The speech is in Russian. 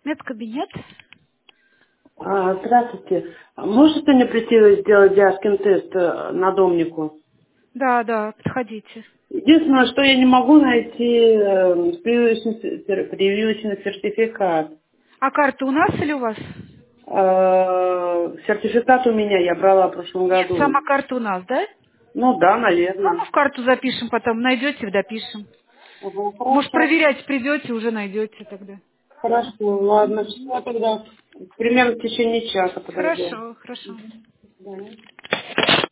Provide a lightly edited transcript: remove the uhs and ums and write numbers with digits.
Медкабинет. Здравствуйте. Можете мне прийти сделать Диашкин тест на домнику? Да, да, подходите. Единственное, что я не могу найти прививочный сертификат. А карта у нас или у вас? Сертификат у меня я брала в прошлом Нет, году. сама карта у нас, да? Ну да, Ну, мы наверное. в карту запишем потом. Найдете, допишем. Может, Хорошо. проверять придете, уже найдете тогда. Хорошо, ладно. Все тогда примерно в течение часа подойдем. Хорошо, хорошо. До свидания.